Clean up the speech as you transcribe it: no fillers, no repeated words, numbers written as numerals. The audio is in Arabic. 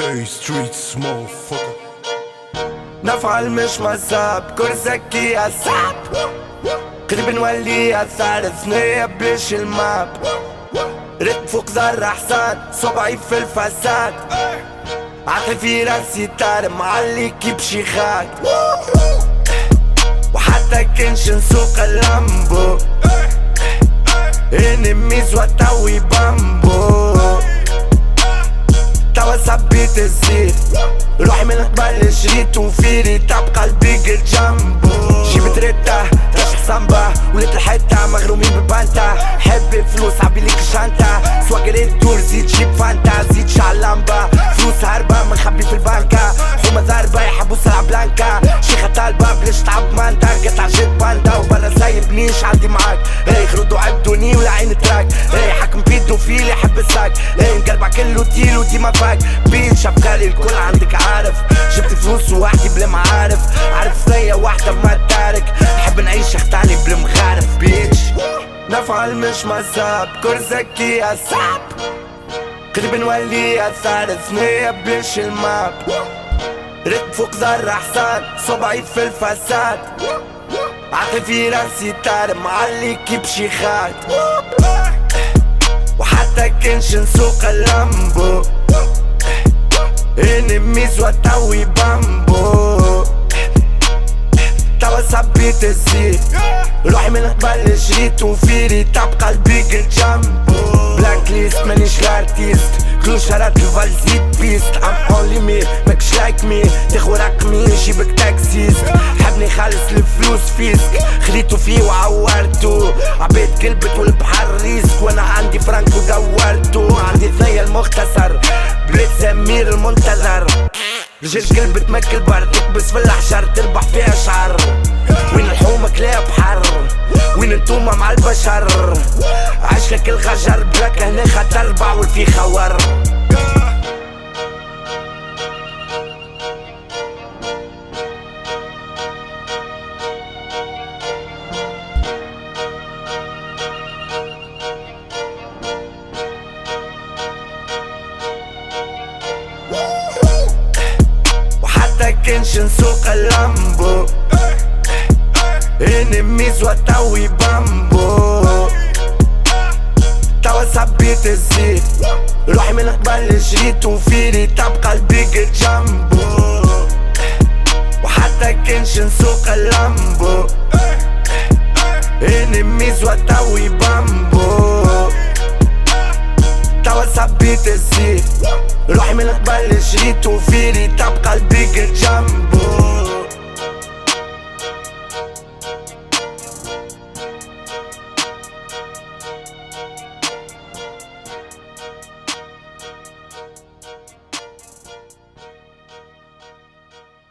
Hey streets motherfucker. نفعل مش مذهب كرسكي أسعب قريب نولي أثار ثنية بليش الماب رد فوق زر حسان صبعي في الفساد عقلي في راسي تار معلي كيب شيخات وحتى كنش نسوق اللامبو انميز وتوي بامبو توا سبيت الزيت روحي من قبل شريت وفيري تبقى البيج جنبو جيبت ريتا رشح صنبا وليت الحيطة مغرومين بالبانتا حبي فلوس عبي ليك الشانتا سواقريت دور زيد جيب فانتا زيد شعل لمبة فلوس هاربة منخبي في البانكا حومة ضاربة يحبو سلعة بلانكا شيخة طالبة بلاش تعب مانتا قطع جيت باندا وبرا سايبنيش عندي معاك اي خردو عبدوني ولا عين تراك اي حكم بيدوفيل يحب الساك اي نقلبع كله تيل وديما فاك بيت شافكالي الكل عندك عارف جبت فلوس وحدي بلا معارف عارف ثنية واحدة ما تارك نحب نعيش اختاني بلا مغارف بيتش نفعل مش مذهب كرسكي أسعب قريب نولي أثار ثنية بليش الماب رد فوق زر حسان صبعي في الفساد عقلي في راسي تار معلي كيب شيخات وحتى كنش نسوق اللامبو انميز وتوي بامبو توا سبيت الزيت روحي من قبل شريت وفيري تبقى البيج جنبو بلاك ليست مانيش الارتيست كل شرات الفالزيت بيست ام اونلي مي ماكش لايك مي تاخو رقمي نجيبك تاكسيست حبني خالص الفلوس فيسك خليتو فيه وعورتو عبيد قلبت والبحر ريسك وانا عندي فرانك ودورتو عندي ثنية المختصر بليت زمير المنتظر رجال قلب تمكل بار تكبس في الحجر تربح فيها شعر وين الحومة كلا بحر وين انتوما مع البشر عشلك الغجر بلاك هنا خطر بعول في خوار كنش نسوق اللامبو انميز وتوي بامبو توا سبيت الزيت روحي من قبل شريت وفيري تبقى البيج جنبو وحتى كنش نسوق اللامبو انميز وتوي بامبو توا سبيت الزيت روحي من قبل شريت وفيري